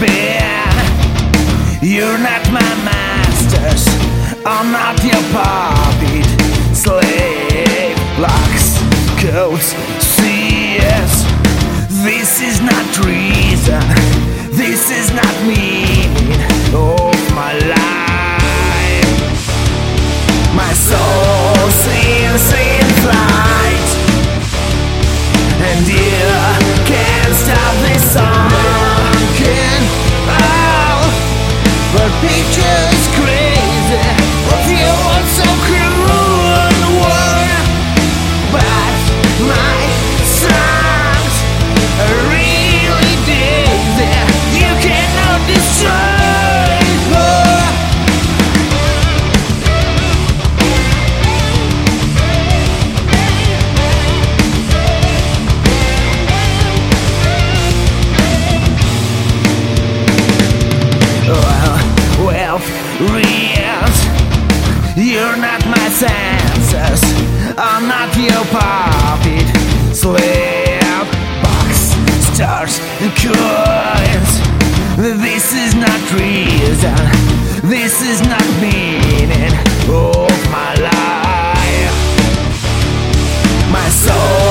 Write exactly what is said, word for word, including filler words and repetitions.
been. You're not my masters, I'm not your puppet. Slave, locks, codes, seers. This is not reason, this is not meaning of my life. My soul sings in flight, and you can't stop this song. Can oh, but pictures crazy of you are so cruel in the world. But my songs are really dizzy. You cannot destroy her. Wealth, reals, you're not my senses, I'm not your puppet. Slave, box, stars, and coins. This is not reason, this is not meaning of my life. My soul